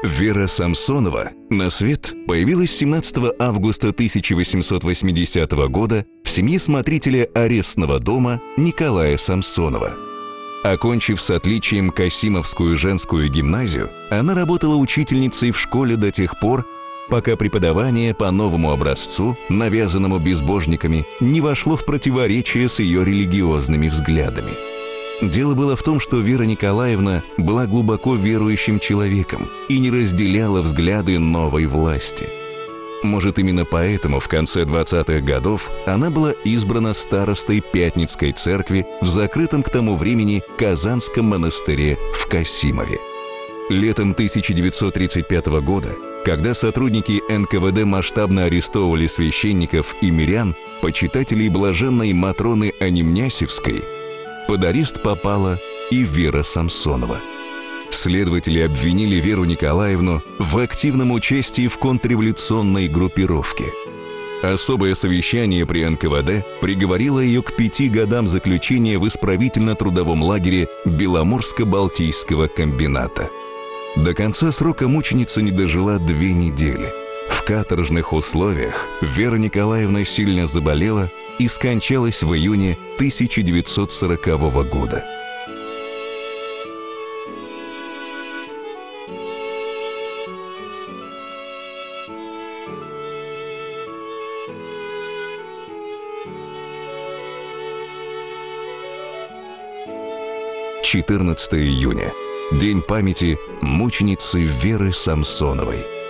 Вера Самсонова на свет появилась 17 августа 1880 года в семье смотрителя арестного дома Николая Самсонова. Окончив с отличием Касимовскую женскую гимназию, она работала учительницей в школе до тех пор, пока преподавание по новому образцу, навязанному безбожниками, не вошло в противоречие с ее религиозными взглядами. Дело было в том, что Вера Николаевна была глубоко верующим человеком и не разделяла взгляды новой власти. Может, именно поэтому в конце 20-х годов она была избрана старостой Пятницкой церкви в закрытом к тому времени Казанском монастыре в Касимове. Летом 1935 года, когда сотрудники НКВД масштабно арестовывали священников и мирян, почитателей блаженной Матроны Анимнясевской, под арест попала и Вера Самсонова. Следователи обвинили Веру Николаевну в активном участии в контрреволюционной группировке. Особое совещание при НКВД приговорило ее к 5 годам заключения в исправительно-трудовом лагере Беломорско-Балтийского комбината. До конца срока мученица не дожила 2 недели. В каторжных условиях Вера Николаевна сильно заболела и скончалась в июне 1940 года. «14 июня. День памяти мученицы Веры Самсоновой».